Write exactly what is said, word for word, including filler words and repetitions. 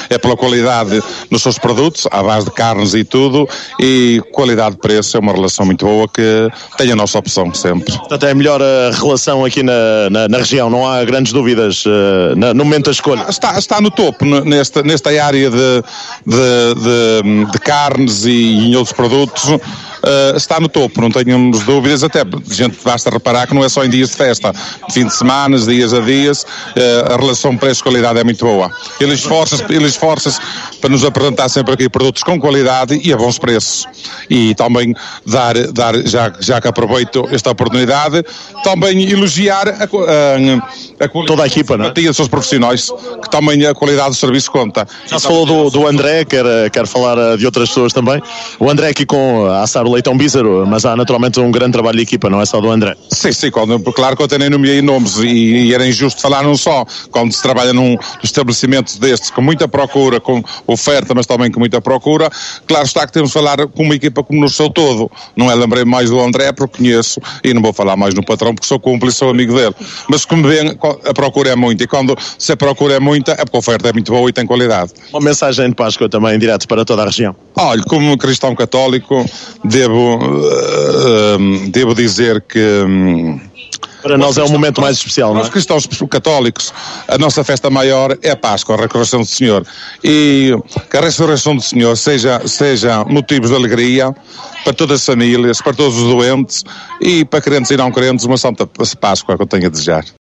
é pela qualidade nos seus produtos, à base de carnes e tudo, e qualidade-preço é uma relação muito boa que tem a nossa opção sempre. Portanto, é a melhor a relação aqui na, na, na região, não há grandes dúvidas uh, na, no momento da escolha. Está, está no topo, nesta, nesta área de, de, de, de carnes e, e em outros produtos. Uh, está no topo, não tenhamos dúvidas, até gente basta reparar que não é só em dias de festa, fim de semana, dias a dias, uh, a relação preço-qualidade é muito boa. Ele esforça-se ele esforça para nos apresentar sempre aqui produtos com qualidade e a bons preços. E também dar, dar já, já que aproveito esta oportunidade, também elogiar a, a, a toda a equipa, não é? E os seus profissionais, que também a qualidade do serviço conta. Já se falou do, do André, quer, quer falar de outras pessoas também. O André aqui com a Assar o Leitão Bízaro, mas há naturalmente um grande trabalho de equipa, não é só do André. Sim, sim, quando, claro que eu até nem nomeei nomes e, e era injusto falar num só. Quando se trabalha num estabelecimento destes, com muita procura, com oferta, mas também com muita procura, claro está que temos de falar com uma equipa como no seu todo. Não é, lembrei mais do André porque conheço e não vou falar mais no patrão porque sou cúmplice, sou amigo dele. Mas como vêem, a procura é muita e quando se a procura é muita, é porque a oferta é muito boa e tem qualidade. Uma mensagem de Páscoa também direto para toda a região. Olha, como cristão católico, devo, uh, devo dizer que... Um, Para nós é um momento mais especial, não é? Nós cristãos católicos, a nossa festa maior é a Páscoa, a ressurreição do Senhor. E que a ressurreição do Senhor seja, seja motivos de alegria para todas as famílias, para todos os doentes e para crentes e não crentes, uma santa Páscoa que eu tenho a desejar.